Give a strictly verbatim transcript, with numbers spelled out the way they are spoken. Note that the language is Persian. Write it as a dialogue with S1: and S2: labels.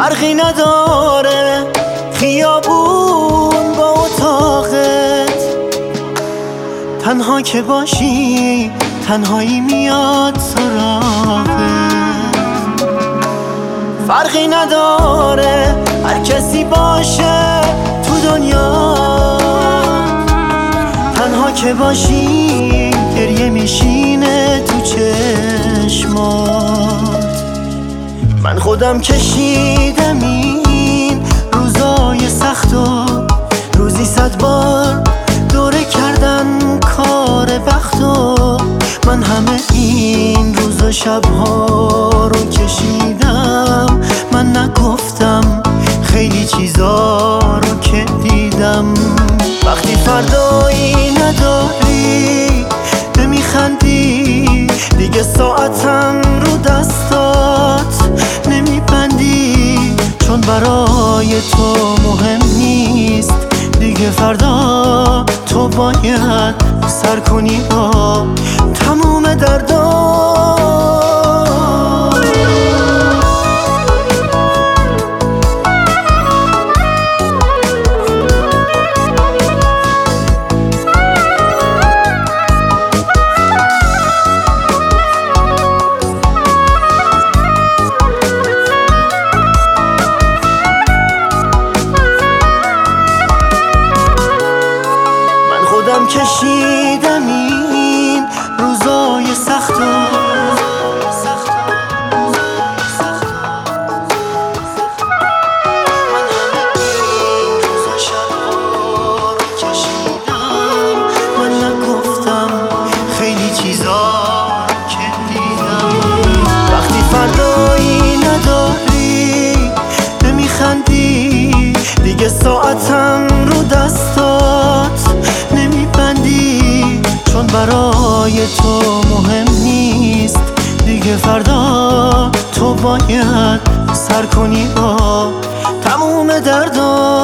S1: فرقی نداره خیابون با اتاقت، تنها که باشی تنهایی میاد سراغت. فرقی نداره هر کسی باشه تو دنیا، تنها که باشی گریه میشینه تو چشمات. من خودم کشیدم این روزای سختو، روزی صد بار دوره کردن کار بختو. من همه این روز و شبها رو کشیدم، من نگفتم خیلی چیزا رو که دیدم. وقتی فردایی نداری نمیخندی، دیگه ساعتم رو دستات نمیبندی، چون برای تو مهم نیست دیگه. فردا تو باید سر کنی با تموم دردا. خودم کشیدم این روزای سختو، من همه این روزا شبها رو کشیدم، من نگفتم خیلی چیزا که دیدم. وقتی فردایی نداری نمیخندی، دیگه ساعتم رو دستات نمیبندی، چون برای تو مهم نیست دیگه. فردا تو باید سر کنی با تموم دردا.